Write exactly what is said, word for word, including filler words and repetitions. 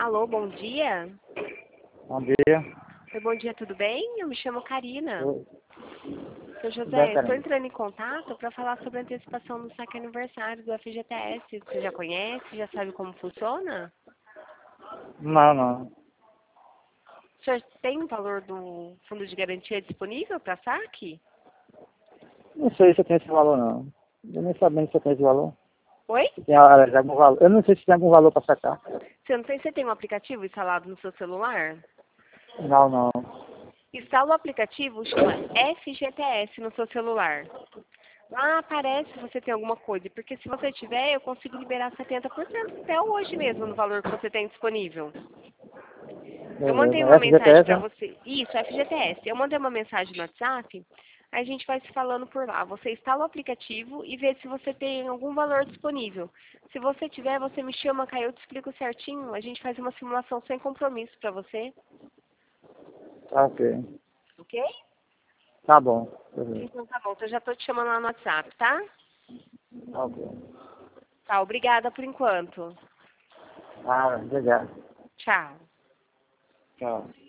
Alô, bom dia. Bom dia. Oi, bom dia, tudo bem? Eu me chamo Karina. Oi. Seu Tudo bem, José, eu estou Karina? entrando em contato para falar sobre a antecipação do saque aniversário do F G T S. Você já conhece? Já sabe como funciona? Não, não. O senhor tem o valor do fundo de garantia disponível para saque? Não sei se eu tenho esse valor, não. Eu nem sabendo se eu tenho esse valor. Oi? Se tem ah, algum valor. Eu não sei se tem algum valor para sacar. Você não tem, você tem um aplicativo instalado no seu celular? Não, não. Instala o aplicativo, chama F G T S no seu celular. Lá aparece se você tem alguma coisa, porque se você tiver, eu consigo liberar setenta por cento até hoje mesmo no valor que você tem disponível. Eu mandei Beleza. uma mensagem F G T S, para né? você. Isso, F G T S. Eu mandei uma mensagem no WhatsApp, aí a gente vai se falando por lá. Você instala o aplicativo e vê se você tem algum valor disponível. Se você tiver, você me chama, Caio, eu te explico certinho. A gente faz uma simulação sem compromisso para você. Tá ok. Ok? Tá bom. Beleza. Então tá bom, eu já tô te chamando lá no WhatsApp, tá? Tá ok. Tá, obrigada por enquanto. Ah, obrigado. Tchau. Tchau.